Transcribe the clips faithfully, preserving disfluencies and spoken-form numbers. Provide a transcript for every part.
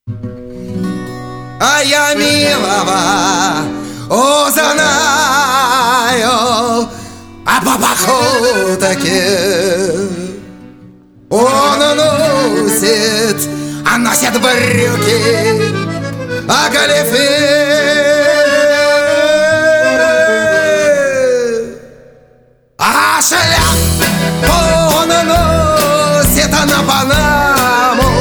А я милого узнаю, а по походке он носит, а носит брюки, а галифе, а шляпу он носит на Панаму,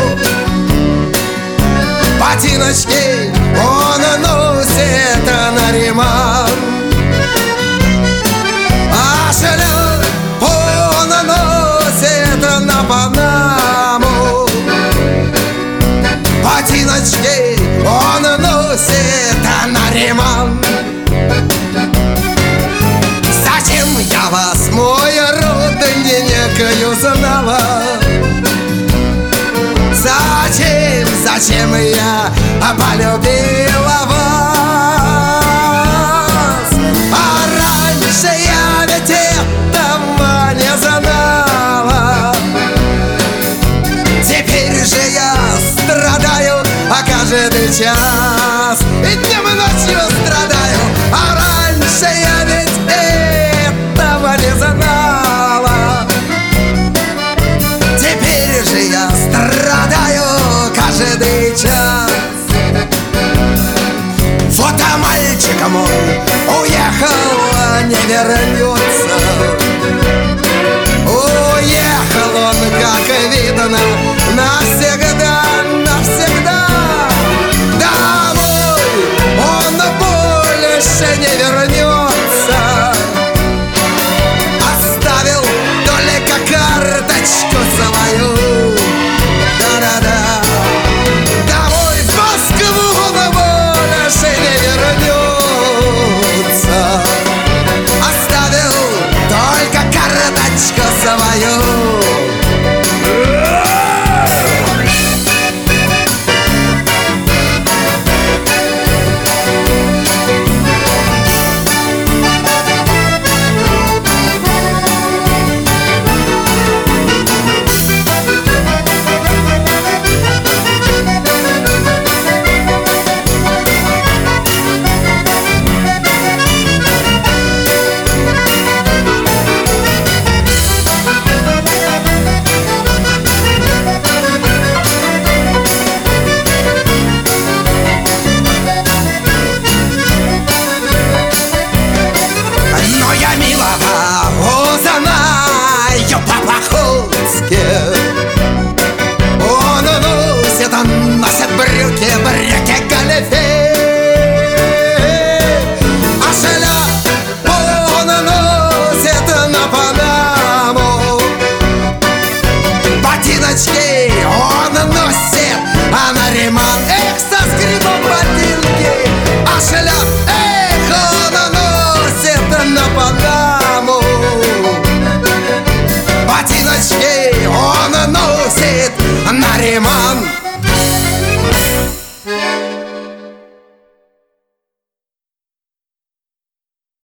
ботиночки он носит на ремонт, а шляпу он носит на Панаму, ботиночки он носит на ремонт. Зачем я вас, мой родненькою, знала? Зачем, зачем я полюбила вас? А раньше я ведь этого не знала. Теперь же я страдаю, а каждый час и днем и ночью страдаю. А раньше я ведь этого не знала. Теперь же я страдаю каждый час. Вот а мальчик мой уехал, не вернется. Уехал он, как видно, навсегда, навсегда. Домой он больше не вернется. Оставил только карточку свою. Да-да-да. Домой в Москву он больше не вернется. Оставил только карточку свою. Он носит, он носит брюки, брюки галифе, а шляпу он носит на Панаму.